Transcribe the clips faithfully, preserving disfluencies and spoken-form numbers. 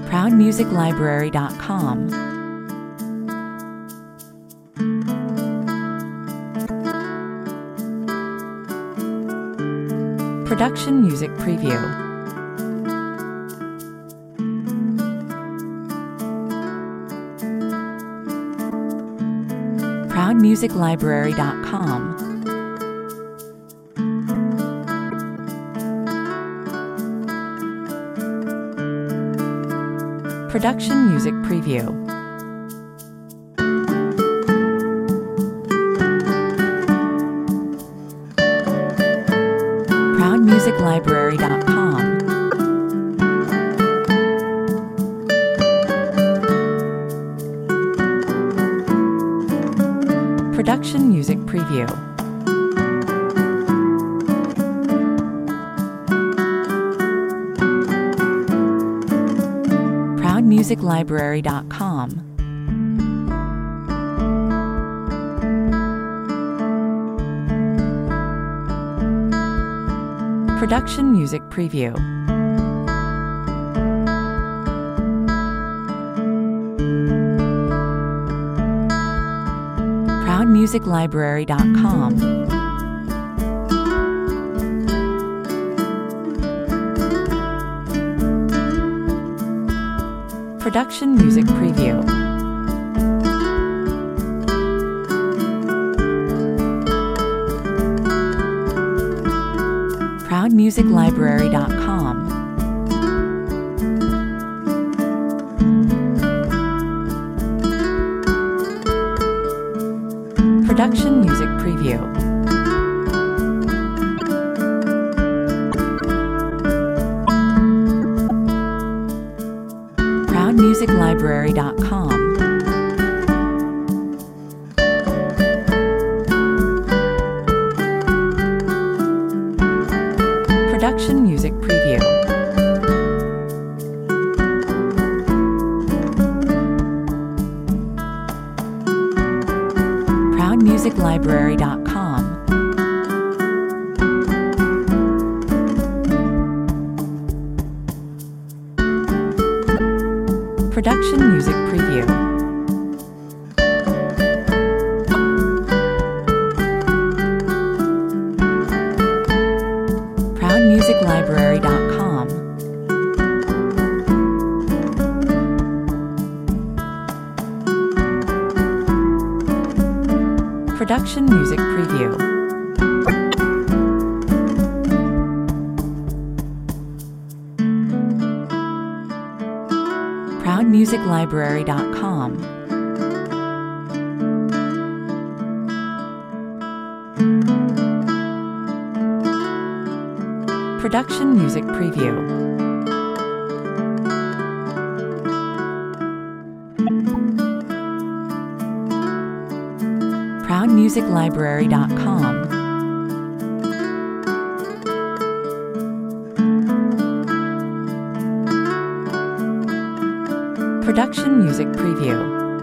proud music library dot com. Production Music Preview. proud music library dot com. Production Music Preview. proud music library dot com. Production Music Preview. proud music library dot com. Production Music Preview. proud music library dot com. Production Music Preview. proud music library dot com. Production Music Preview. proud music library dot com. Production Music Preview. proud music library dot com. Production Music Preview. proud music library dot com. Production Music Preview. proud music library dot com. Production Music Preview. proud music library dot com. Production Music Preview.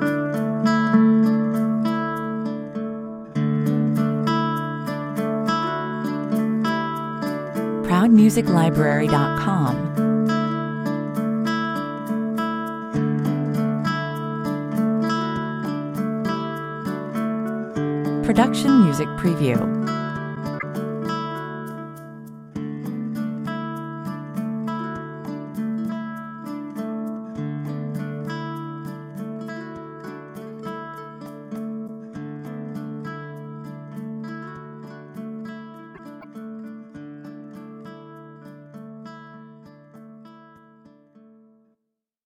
proud music library dot com. Production Music Preview.